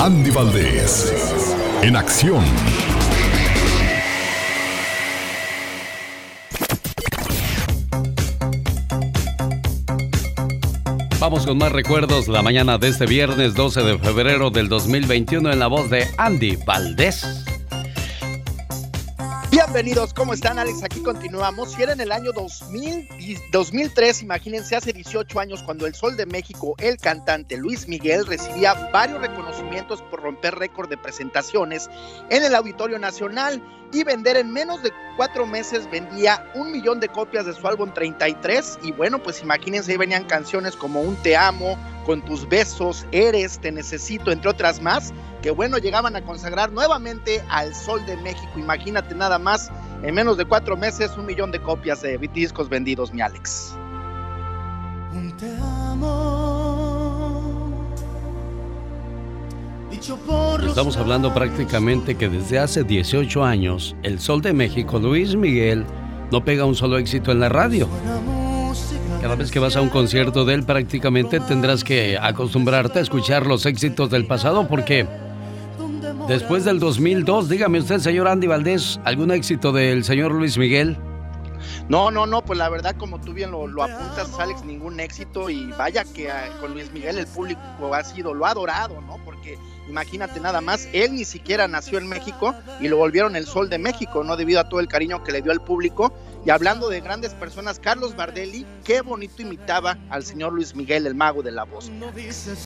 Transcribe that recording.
Andy Valdés, en acción. Vamos con más recuerdos la mañana de este viernes 12 de febrero del 2021 en la voz de Andy Valdés. Bienvenidos, ¿cómo están, Alex? Aquí continuamos. Y era en el año 2003, imagínense, hace 18 años, cuando el Sol de México, el cantante Luis Miguel, recibía varios reconocimientos por romper récord de presentaciones en el Auditorio Nacional y vender en menos de 4 meses, vendía 1 millón de copias de su álbum 33. Y bueno, pues imagínense, ahí venían canciones como Un Te Amo, Con Tus Besos, Eres, Te Necesito, entre otras más, que bueno, llegaban a consagrar nuevamente al Sol de México. Imagínate nada más, en menos de 4 meses, 1 millón de copias de discos vendidos, mi Alex. Un te amo, dicho por Estamos hablando prácticamente que desde hace 18 años, el Sol de México, Luis Miguel, no pega un solo éxito en la radio. Cada vez que vas a un concierto de él, prácticamente tendrás que acostumbrarte a escuchar los éxitos del pasado, porque después del 2002, dígame usted, señor Andy Valdés, ¿algún éxito del señor Luis Miguel? No, pues la verdad, como tú bien lo apuntas, Alex, ningún éxito. Y vaya que con Luis Miguel el público lo ha adorado, ¿no? Porque imagínate nada más, él ni siquiera nació en México y lo volvieron el Sol de México, ¿no? Debido a todo el cariño que le dio al público. Y hablando de grandes personas, Carlos Bardelli, qué bonito imitaba al señor Luis Miguel, el mago de la voz.